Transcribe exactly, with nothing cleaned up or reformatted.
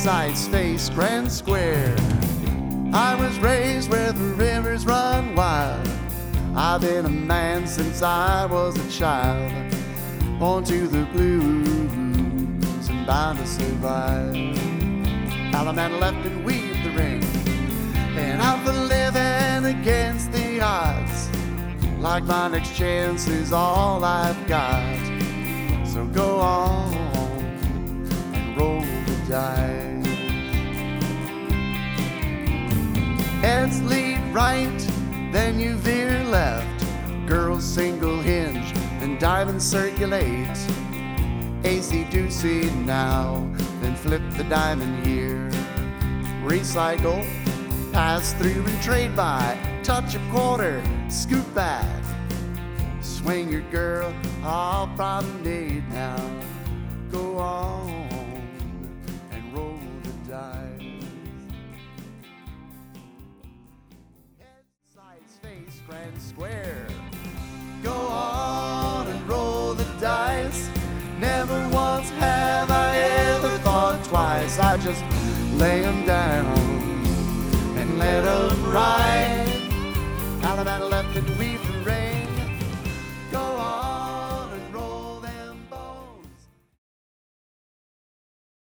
sides face grand square. I was raised where the rivers run wild. I've been a man since I was a child, born to the blues and bound to survive. Allemande left and weaved the ring, and out for living against the odds, like my next chance is all I've got. So go on and roll the dice. Heads lead right, then you veer left. Girls single hinge and diamonds circulate. Acey-deucey now, then flip the diamond here. Recycle, pass through and trade by. Touch a quarter, scoot back. Swing your girl, all promenade now. Go on and roll the dice. Head, sides, face, grand square. Go on and roll the dice. Never once have I ever thought twice. I just lay 'em down and let 'em ride.